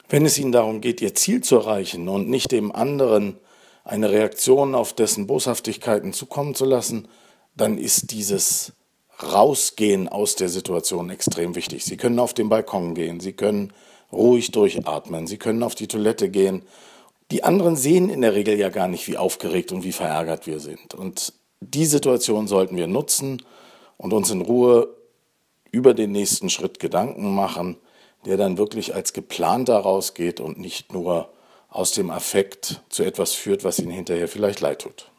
Wenn es Ihnen darum geht, Ihr Ziel zu erreichen und nicht dem anderen eine Reaktion auf dessen Boshaftigkeiten zukommen zu lassen, dann ist dieses Rausgehen aus der Situation extrem wichtig. Sie können auf den Balkon gehen, Sie können ruhig durchatmen, Sie können auf die Toilette gehen. Die anderen sehen in der Regel ja gar nicht, wie aufgeregt und wie verärgert wir sind. Und die Situation sollten wir nutzen und uns in Ruhe über den nächsten Schritt Gedanken machen, der dann wirklich als geplanter rausgeht und nicht nur aus dem Affekt zu etwas führt, was Ihnen hinterher vielleicht leid tut.